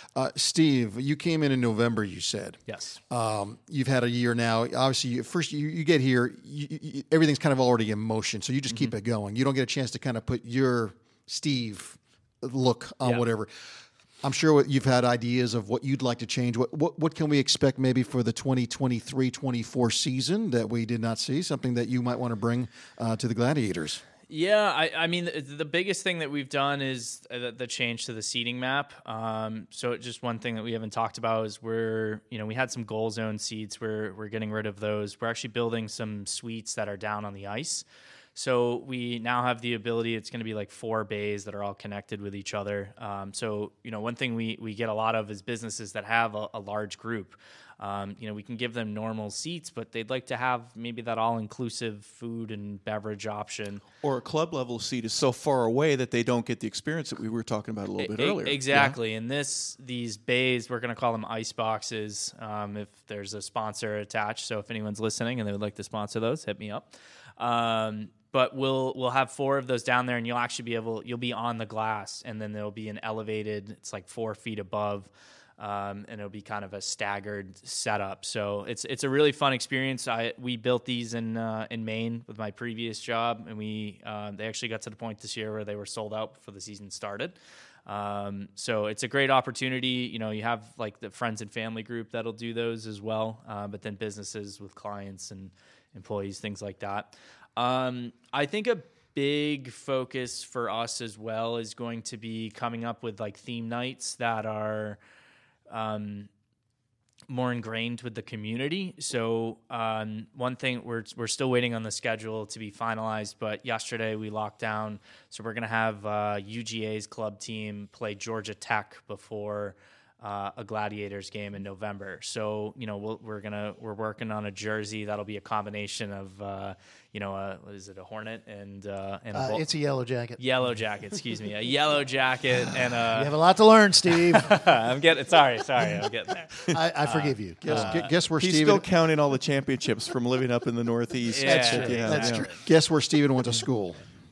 [SPEAKER 7] Steve, you came in November, you said.
[SPEAKER 6] Yes.
[SPEAKER 7] You've had a year now. Obviously, you get here, everything's kind of already in motion, so you just keep it going. You don't get a chance to kind of put your Steve look on whatever. I'm sure you've had ideas of what you'd like to change. What can we expect maybe for the 2023-24 season that we did not see? Something that you might want to bring to the Gladiators?
[SPEAKER 6] Yeah, I mean, the biggest thing that we've done is the change to the seating map. So just one thing that we haven't talked about is we had some goal zone seats. We're getting rid of those. We're actually building some suites that are down on the ice. So we now have the ability, it's going to be like 4 bays that are all connected with each other. So, one thing we get a lot of is businesses that have a large group. We can give them normal seats, but they'd like to have maybe that all-inclusive food and beverage option.
[SPEAKER 4] Or a club-level seat is so far away that they don't get the experience that we were talking about a little bit earlier.
[SPEAKER 6] Exactly. Yeah. And these bays, we're going to call them ice boxes if there's a sponsor attached. So if anyone's listening and they would like to sponsor those, hit me up. But we'll have 4 of those down there, and you'll be on the glass, and then there'll be an elevated, it's like 4 feet above, and it'll be kind of a staggered setup. So it's a really fun experience. We built these in Maine with my previous job, and they actually got to the point this year where they were sold out before the season started. So it's a great opportunity. You have like the friends and family group that'll do those as well, but then businesses with clients and employees, things like that. I think a big focus for us as well is going to be coming up with like theme nights that are more ingrained with the community. So one thing, we're still waiting on the schedule to be finalized, but yesterday we locked down. So we're going to have UGA's club team play Georgia Tech before a Gladiators game in November. So, we're working on a jersey that'll be a combination of, what is it, a Hornet and
[SPEAKER 3] it's a yellow jacket.
[SPEAKER 6] Yellow jacket, excuse me. A yellow jacket and
[SPEAKER 3] you have a lot to learn, Steve.
[SPEAKER 6] I'm getting there.
[SPEAKER 3] I forgive you.
[SPEAKER 7] Guess where
[SPEAKER 4] He's
[SPEAKER 7] Steven...
[SPEAKER 4] still counting all the championships from living up in the Northeast.
[SPEAKER 6] Yeah,
[SPEAKER 3] That's true.
[SPEAKER 7] Guess where Steven went to school?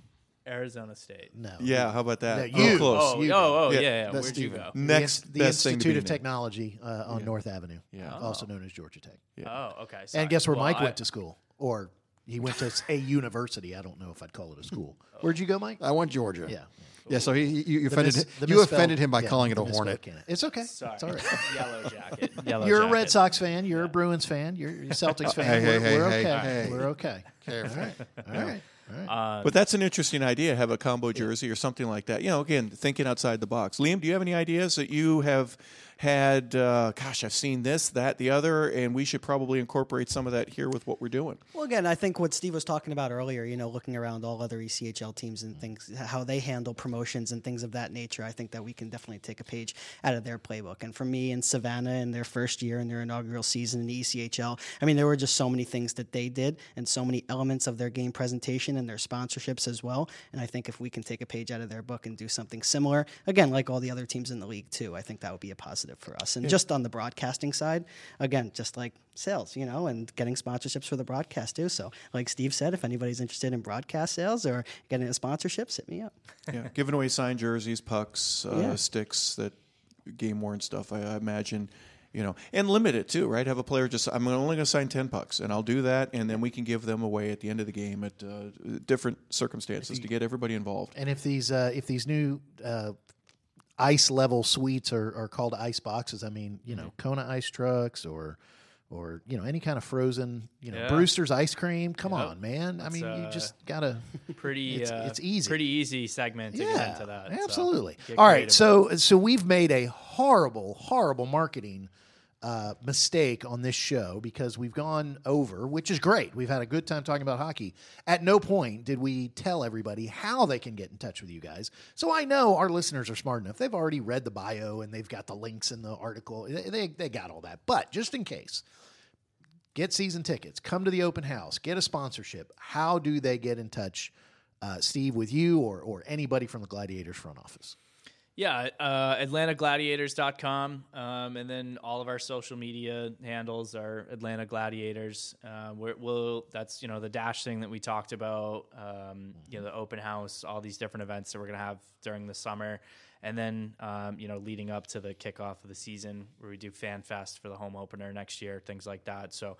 [SPEAKER 6] Arizona State.
[SPEAKER 3] No.
[SPEAKER 4] Yeah, how about that?
[SPEAKER 3] No,
[SPEAKER 4] Oh,
[SPEAKER 3] you.
[SPEAKER 4] close.
[SPEAKER 6] Oh,
[SPEAKER 3] You-
[SPEAKER 6] yeah.
[SPEAKER 7] That's
[SPEAKER 6] Where'd
[SPEAKER 7] Steven.
[SPEAKER 6] you go?
[SPEAKER 4] Next
[SPEAKER 3] the
[SPEAKER 4] best thing to
[SPEAKER 3] Institute
[SPEAKER 4] be
[SPEAKER 3] of
[SPEAKER 4] named.
[SPEAKER 3] Technology on North Avenue,
[SPEAKER 4] Yeah.
[SPEAKER 3] also known as Georgia Tech.
[SPEAKER 6] Oh, okay. Sorry.
[SPEAKER 3] And guess where
[SPEAKER 6] Well,
[SPEAKER 3] Mike went to school? Or he went to a university. I don't know if I'd call it a school. Where'd you go, Mike?
[SPEAKER 7] I went Georgia.
[SPEAKER 3] Yeah.
[SPEAKER 7] Yeah, so you
[SPEAKER 3] The
[SPEAKER 7] offended
[SPEAKER 3] mis-
[SPEAKER 7] him.
[SPEAKER 3] the
[SPEAKER 7] You
[SPEAKER 3] misspelled-
[SPEAKER 7] offended him by
[SPEAKER 3] yeah,
[SPEAKER 7] calling it
[SPEAKER 3] the
[SPEAKER 7] a Hornet.
[SPEAKER 3] misspelled Cannon. It's okay.
[SPEAKER 6] Sorry.
[SPEAKER 3] It's all right.
[SPEAKER 6] Yellow jacket. Yellow
[SPEAKER 3] You're a
[SPEAKER 6] jacket.
[SPEAKER 3] Red Sox fan. You're a Bruins fan. You're a Celtics fan.
[SPEAKER 7] Hey,
[SPEAKER 3] we're
[SPEAKER 7] hey,
[SPEAKER 3] okay.
[SPEAKER 7] hey.
[SPEAKER 3] We're okay.
[SPEAKER 7] Careful.
[SPEAKER 3] All right.
[SPEAKER 4] But that's an interesting idea. Have a combo jersey or something like that. Again, thinking outside the box. Liam, do you have any ideas that you have had? Gosh, I've seen this, that, the other, and we should probably incorporate some of that here with what we're doing.
[SPEAKER 5] Well, again, I think what Steve was talking about earlier, looking around all other ECHL teams and things, how they handle promotions and things of that nature, I think that we can definitely take a page out of their playbook. And for me, in Savannah, in their first year, in their inaugural season in the ECHL, there were just so many things that they did and so many elements of their game presentation and their sponsorships as well. And I think if we can take a page out of their book and do something similar, again, like all the other teams in the league too, I think that would be a positive for us. And just on the broadcasting side, again, just like sales, and getting sponsorships for the broadcast too. So like Steve said, if anybody's interested in broadcast sales or getting sponsorships, hit me up.
[SPEAKER 4] Yeah, giving away signed jerseys, pucks,
[SPEAKER 5] Yeah.
[SPEAKER 4] sticks, that game worn stuff. I imagine, and limit it too, right? Have a player I'm only going to sign 10 pucks, and I'll do that, and then we can give them away at the end of the game at different circumstances to get everybody involved.
[SPEAKER 3] And if these new ice level suites are called ice boxes, Kona ice trucks or any kind of frozen,
[SPEAKER 6] Yeah.
[SPEAKER 3] Brewster's ice cream. Come
[SPEAKER 6] Yep.
[SPEAKER 3] on, man.
[SPEAKER 6] That's,
[SPEAKER 3] you just gotta.
[SPEAKER 6] Pretty.
[SPEAKER 3] It's easy.
[SPEAKER 6] Pretty easy segment to get into that. so
[SPEAKER 3] Absolutely.
[SPEAKER 6] get
[SPEAKER 3] All right,
[SPEAKER 6] creative.
[SPEAKER 3] so we've made a horrible marketing mistake on this show because we've gone over, which is great. We've had a good time talking about hockey. At no point did we tell everybody how they can get in touch with you guys. So I know our listeners are smart enough. They've already read the bio and they've got the links in the article. They got all that. But just in case, get season tickets, come to the open house, get a sponsorship. How do they get in touch, Steve, with you or anybody from the Gladiators front office?
[SPEAKER 6] Yeah, AtlantaGladiators.com, and then all of our social media handles are Atlanta Gladiators. That's the dash thing that we talked about. The open house, all these different events that we're gonna have during the summer, and then leading up to the kickoff of the season where we do Fan Fest for the home opener next year, things like that. So.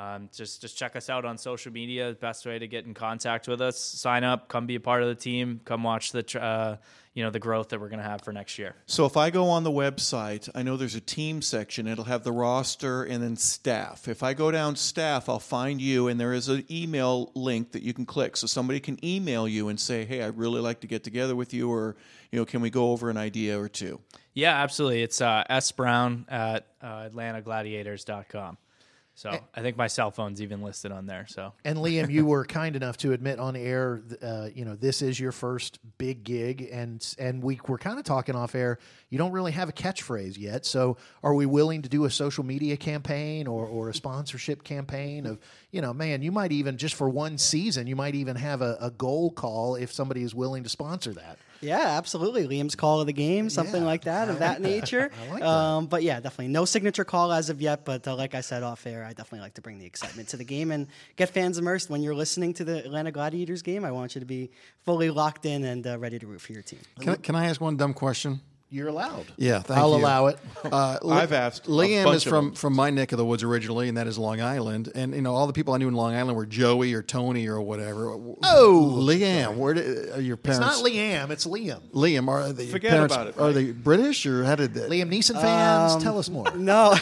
[SPEAKER 6] Just check us out on social media. Best way to get in contact with us. Sign up. Come be a part of the team. Come watch the the growth that we're going to have for next year.
[SPEAKER 4] So if I go on the website, I know there's a team section. It'll have the roster and then staff. If I go down staff, I'll find you, and there is an email link that you can click. So somebody can email you and say, hey, I'd really like to get together with you, or can we go over an idea or two?
[SPEAKER 6] Yeah, absolutely. It's sbrown at AtlantaGladiators.com. So I think my cell phone's even listed on there. So
[SPEAKER 3] And Liam, you were kind enough to admit on air, this is your first big gig, and we were kind of talking off air. You don't really have a catchphrase yet, so are we willing to do a social media campaign or a sponsorship campaign of, man, you might even just for one season, you might even have a goal call if somebody is willing to sponsor that.
[SPEAKER 5] Yeah, absolutely. Liam's call of the game, something like that, of that nature.
[SPEAKER 3] I like that.
[SPEAKER 5] But yeah, definitely no signature call as of yet. But like I said off air, I definitely like to bring the excitement to the game and get fans immersed. When you're listening to the Atlanta Gladiators game, I want you to be fully locked in and ready to root for your team.
[SPEAKER 7] Can I ask one dumb question?
[SPEAKER 3] You're allowed.
[SPEAKER 7] Yeah, thank
[SPEAKER 3] I'll
[SPEAKER 7] you.
[SPEAKER 3] allow it.
[SPEAKER 4] I've asked. a
[SPEAKER 7] Liam
[SPEAKER 4] bunch
[SPEAKER 7] is
[SPEAKER 4] of them.
[SPEAKER 7] from my neck of the woods originally, and that is Long Island. And all the people I knew in Long Island were Joey or Tony or whatever.
[SPEAKER 3] Oh,
[SPEAKER 7] Liam, where did are your
[SPEAKER 3] It's
[SPEAKER 7] parents?
[SPEAKER 3] not Liam, it's Liam.
[SPEAKER 7] Liam, are the
[SPEAKER 4] Forget
[SPEAKER 7] parents?
[SPEAKER 4] about it,
[SPEAKER 7] Are
[SPEAKER 4] Mike.
[SPEAKER 7] they British or how did that?
[SPEAKER 3] Liam Neeson fans, tell us more.
[SPEAKER 5] No,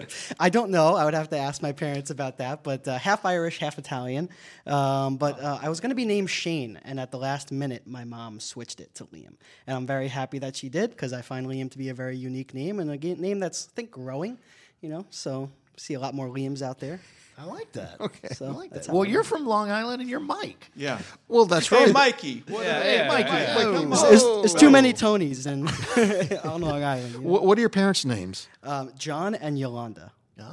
[SPEAKER 5] I don't know. I would have to ask my parents about that. But half Irish, half Italian. But I was going to be named Shane, and at the last minute, my mom switched it to Liam. And I'm very happy that she did because I find Liam to be a very unique name and a name that's, I think, growing. So see a lot more Liams out there.
[SPEAKER 3] I like that.
[SPEAKER 7] Okay.
[SPEAKER 5] So
[SPEAKER 3] I like
[SPEAKER 5] that's
[SPEAKER 3] that.
[SPEAKER 5] how
[SPEAKER 3] Well,
[SPEAKER 5] I
[SPEAKER 3] you're from Long Island and you're Mike.
[SPEAKER 4] Yeah.
[SPEAKER 7] Well, that's
[SPEAKER 4] Hey,
[SPEAKER 7] right.
[SPEAKER 4] Mikey. What
[SPEAKER 6] Yeah,
[SPEAKER 3] Mikey.
[SPEAKER 4] come
[SPEAKER 5] There's
[SPEAKER 4] on.
[SPEAKER 5] too many Tonys and on Long Island.
[SPEAKER 7] What are your parents' names?
[SPEAKER 5] John and Yolanda.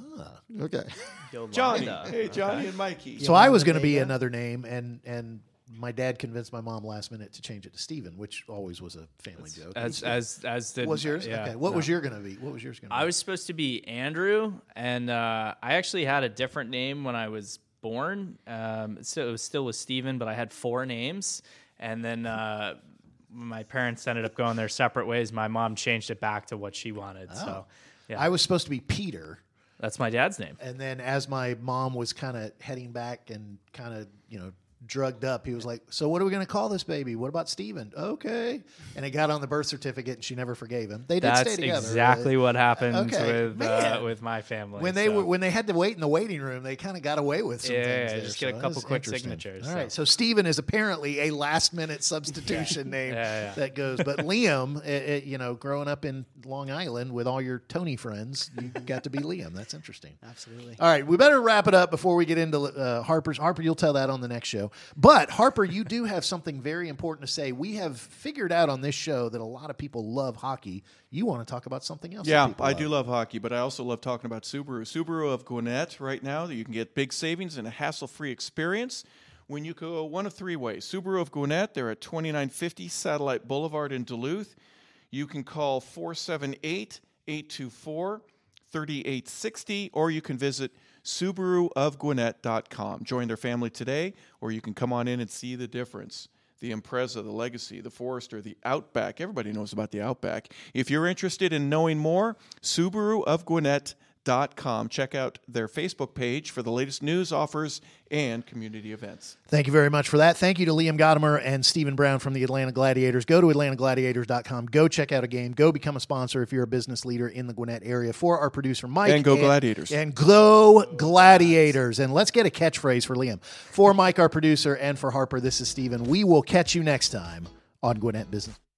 [SPEAKER 7] Okay.
[SPEAKER 4] Johnny. Hey, Johnny and Mikey.
[SPEAKER 3] So I was going to
[SPEAKER 5] there
[SPEAKER 3] be
[SPEAKER 5] you go.
[SPEAKER 3] another name, and my dad convinced my mom last minute to change it to Steven, which always was a family joke.
[SPEAKER 6] as did
[SPEAKER 3] was yours?
[SPEAKER 6] Yeah,
[SPEAKER 3] Okay. What
[SPEAKER 6] no.
[SPEAKER 3] was yours going to be?
[SPEAKER 6] I was supposed to be Andrew, and I actually had a different name when I was born. So it was still with Steven, but I had 4 names. And then when my parents ended up going their separate ways, my mom changed it back to what she wanted.
[SPEAKER 3] Oh.
[SPEAKER 6] So, yeah.
[SPEAKER 3] I was supposed to be Peter.
[SPEAKER 6] That's my dad's name.
[SPEAKER 3] And then as my mom was kind of heading back and kind of, drugged up, he was like, so what are we going to call this baby? What about Steven? Okay. And it got on the birth certificate and she never forgave him. They did stay together.
[SPEAKER 6] That's exactly what happened
[SPEAKER 3] Okay.
[SPEAKER 6] with my family.
[SPEAKER 3] When they had to wait in the waiting room, they kind of got away with some things.
[SPEAKER 6] Yeah,
[SPEAKER 3] there.
[SPEAKER 6] just get a couple quick signatures.
[SPEAKER 3] All right. So Steven is apparently a last-minute substitution name that goes. But Liam, growing up in Long Island with all your Tony friends, you got to be Liam. That's interesting.
[SPEAKER 5] Absolutely.
[SPEAKER 3] All right. We better wrap it up before we get into Harper's. Harper, you'll tell that on the next show. But, Harper, you do have something very important to say. We have figured out on this show that a lot of people love hockey. You want to talk about something else?
[SPEAKER 4] Yeah, I do love hockey, but I also love talking about Subaru. Subaru of Gwinnett right now, you can get big savings and a hassle-free experience when you go one of three ways. Subaru of Gwinnett, they're at 2950 Satellite Boulevard in Duluth. You can call 478-824-3860, or you can visit SubaruofGwinnett.com. Join their family today, or you can come on in and see the difference. The Impreza, the Legacy, the Forester, the Outback. Everybody knows about the Outback. If you're interested in knowing more, SubaruofGwinnett.com. Check out their Facebook page for the latest news, offers, and community events.
[SPEAKER 3] Thank you very much for that. Thank you to Liam Godimer and Stephen Brown from the Atlanta Gladiators. Go to AtlantaGladiators.com. Go check out a game. Go become a sponsor if you're a business leader in the Gwinnett area. For our producer, Mike.
[SPEAKER 4] And go Gladiators.
[SPEAKER 3] And go Gladiators. And let's get a catchphrase for Liam. For Mike, our producer, and for Harper, this is Stephen. We will catch you next time on Gwinnett Business.